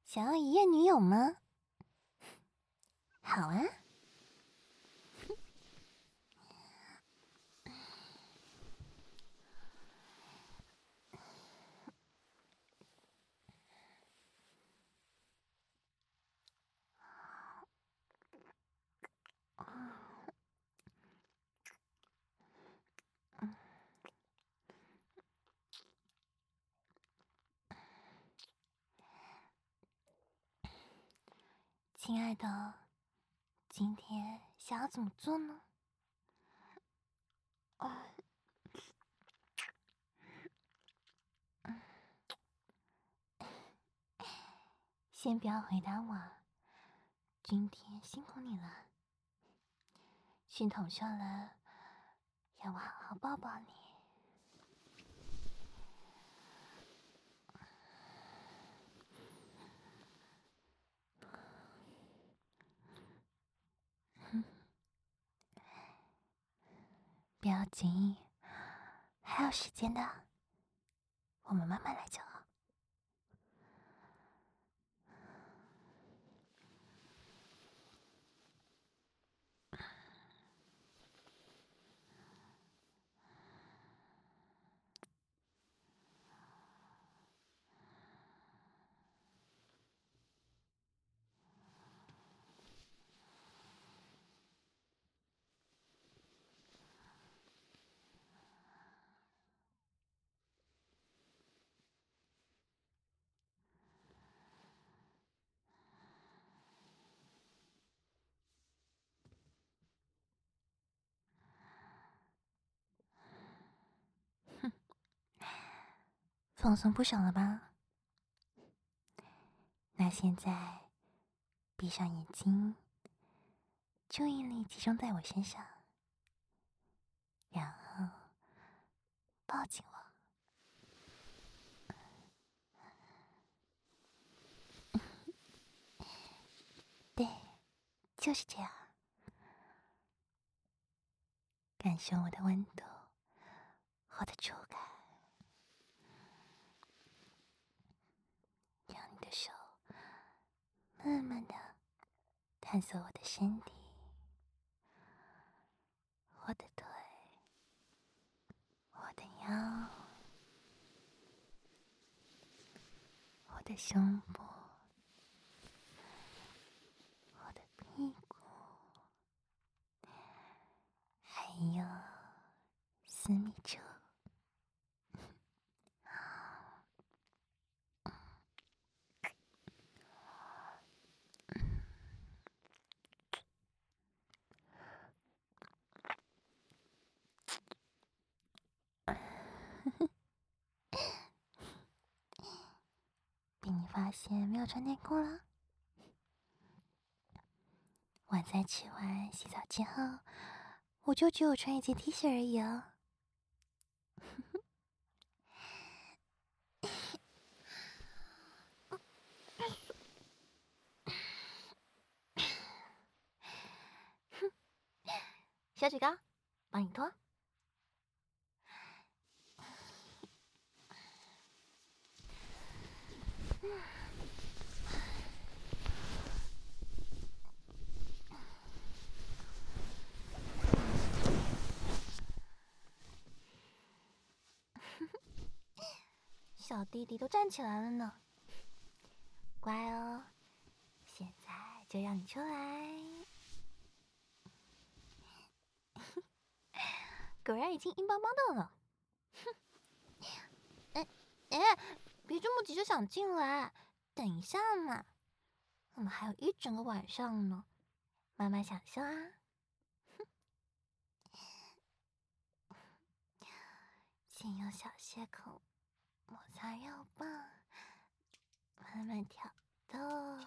想要一夜女友吗？好啊。亲爱的，今天想要怎么做呢？先不要回答我，今天辛苦你了。训统秀了，要我好好抱抱你。不要急，还有时间的，我们慢慢来就好。放松不少了吧？那现在闭上眼睛，注意力集中在我身上，然后抱紧我。对，就是这样。感受我的温度，我的触感，让你的手慢慢的探索我的身体，我的腿，我的腰，我的胸部，我的屁股，还有私密处。被你发现没有穿内裤了？晚餐吃完洗澡之后，我就只有穿一件 T 恤而已哦。小举高，帮你脱。小弟弟都站起来了呢，乖哦。现在就让你出来。果然已经硬邦邦的了。哼！哎，别这么急着想进来，等一下嘛，我们还有一整个晚上呢，慢慢享受啊。先用小穴口摩擦肉棒，慢慢挑逗。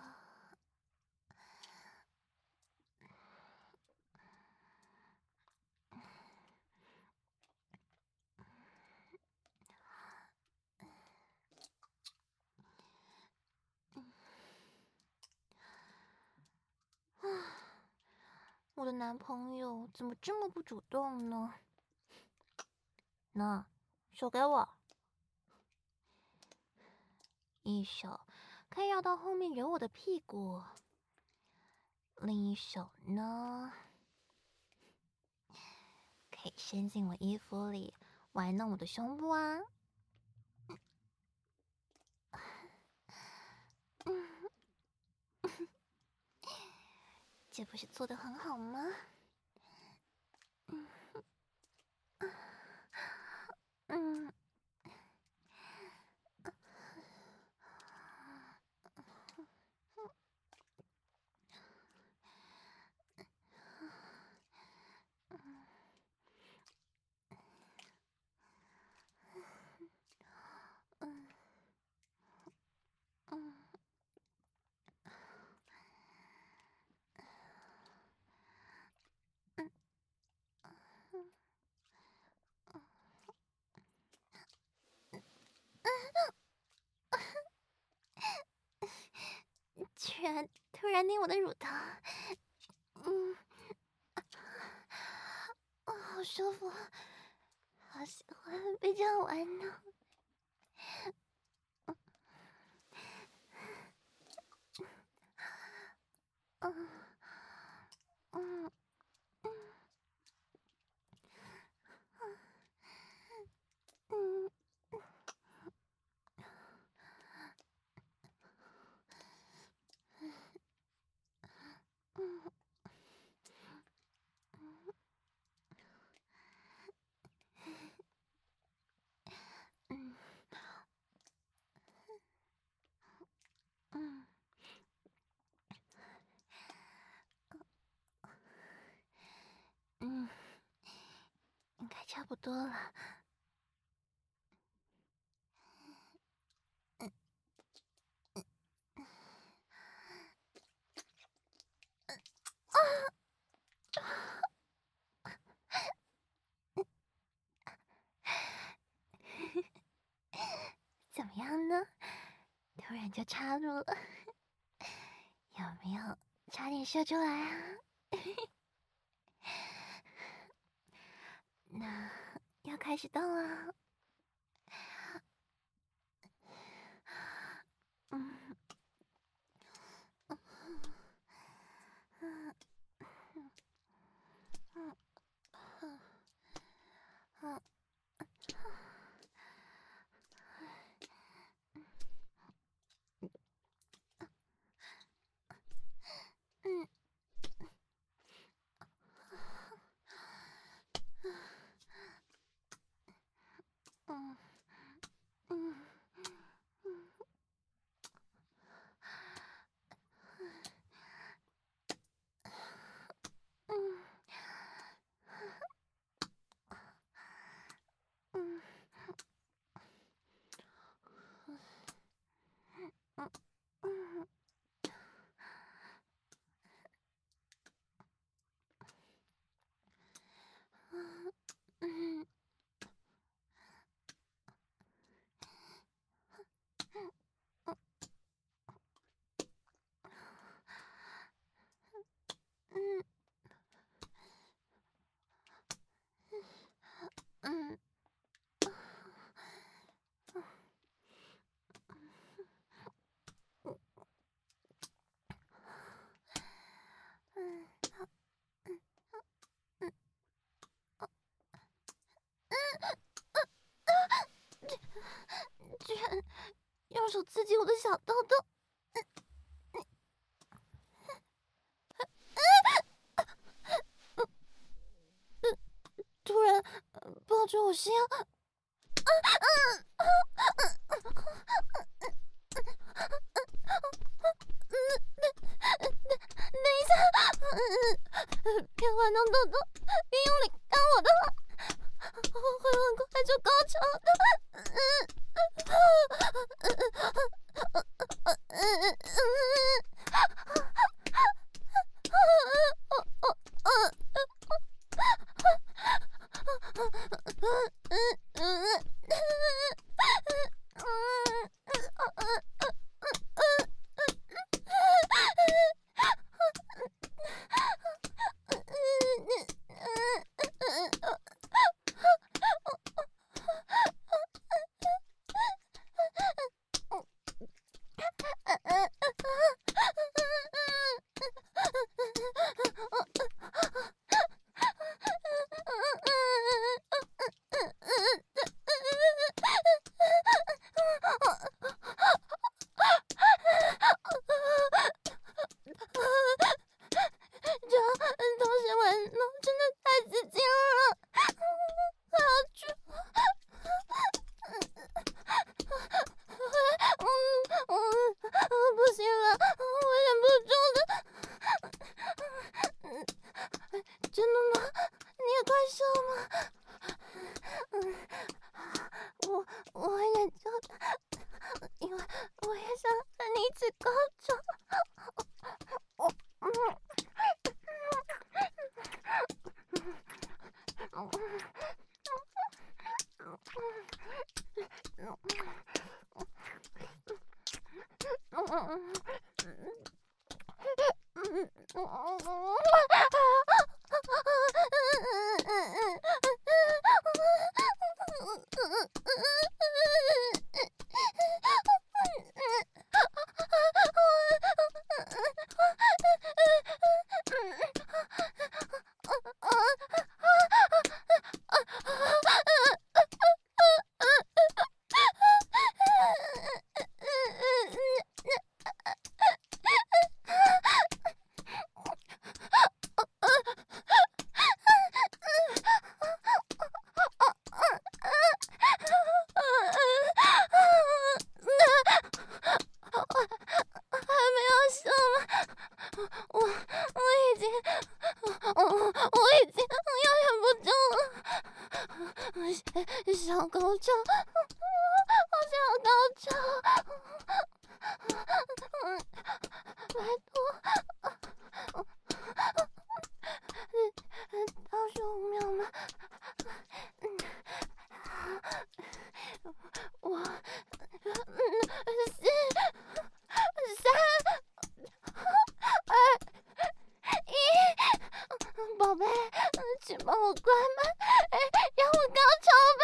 我的男朋友怎么这么不主动呢？那手给我，一手可以绕到后面揉我的屁股，另一手呢，可以伸进我衣服里玩弄我的胸部啊。这不是做得很好吗？居然突然捏我的乳头，好舒服，好喜欢被这样玩呢。应该差不多了。怎么样呢？突然就插入了，有没有差点射出来啊？那要开始动了。居然用手刺激我的小豆豆，突然抱着我心，等一下，别玩弄豆豆，别用力干我的话，我会很快就高潮的。 高潮。小高潮，好想高潮！拜托，倒数5秒吗？我4、3、2、1，宝贝，请帮我关门，让我高潮吧。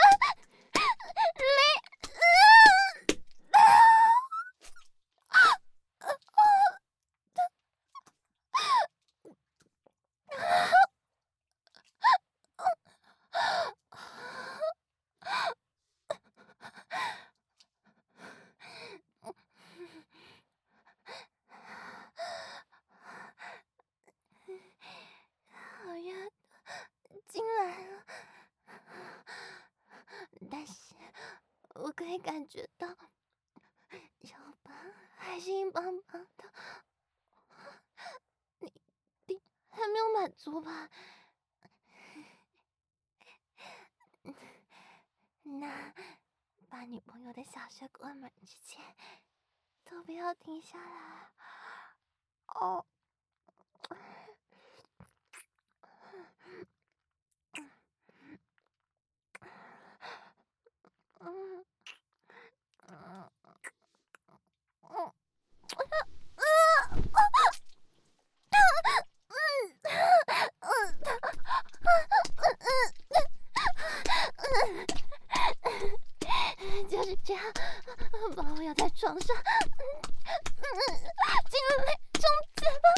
好呀，进来了，但是我可以感觉到腰板还是硬邦邦的。你还没有满足吧？那把女朋友的小穴关满之前，都不要停下来哦。就是这样，把我压在床上，尽力冲刺吧。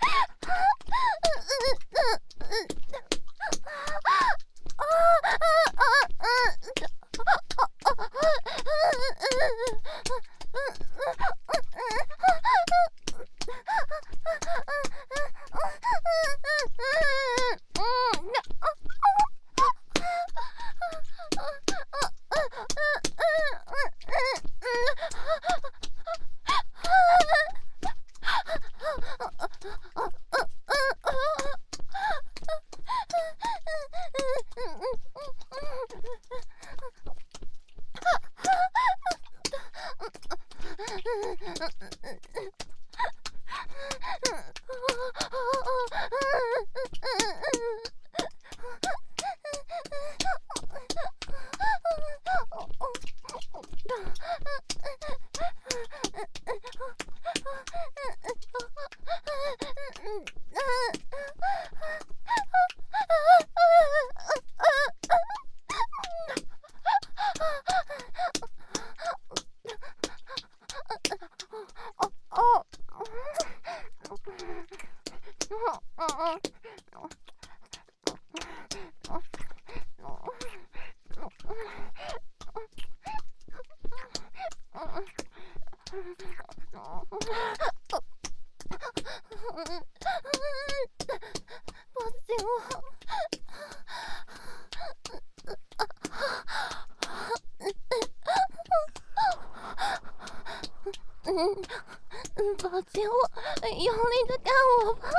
抱紧我。抱紧我，用力的干我吧。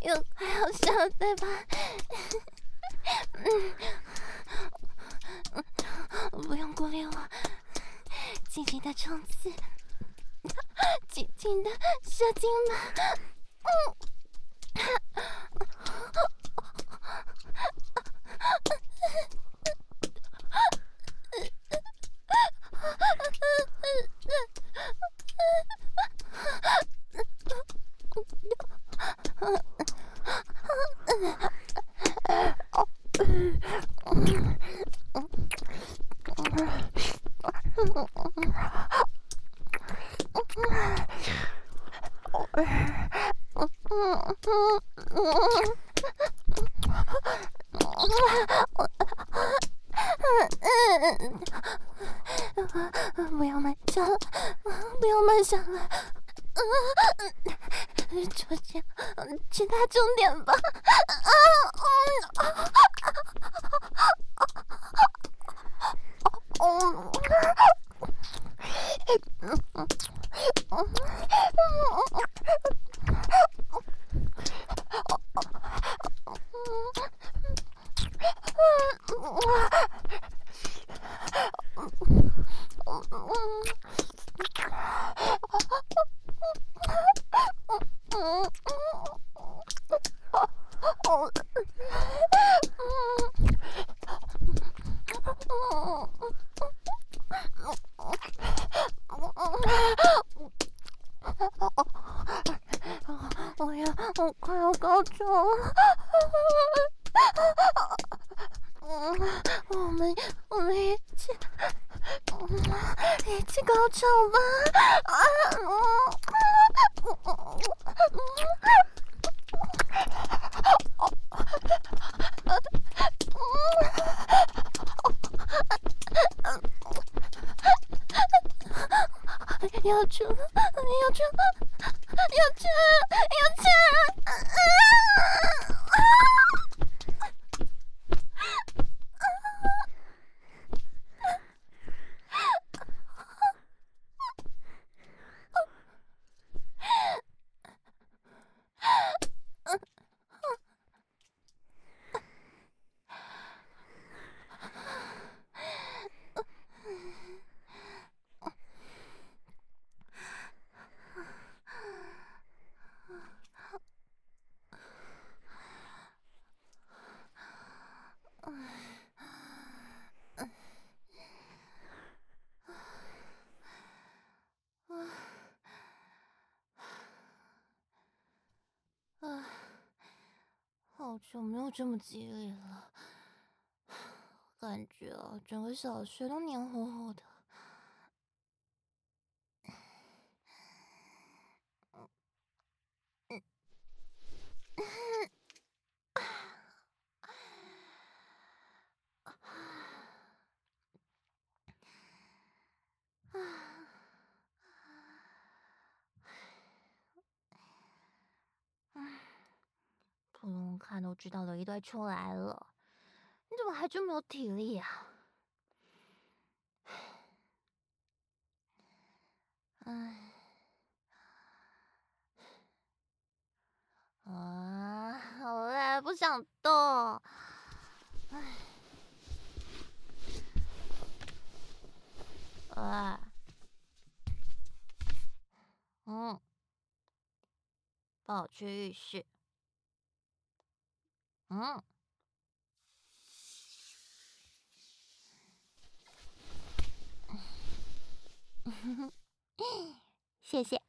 有快好笑了，对吧？不用鼓励我，尽情的冲刺，尽情的射精吧。不要慢下了，不要慢下来。就这样，其他重点吧。我快要高潮了。我们一起高潮吧。要出了，要出了，要出了，要出了！好久没有这么激烈了，感觉整个小穴都黏糊糊的。不用看都知道了一堆出来了，你怎么还这么有体力啊？唉，好累，不想动。唉，抱我去浴室。谢谢。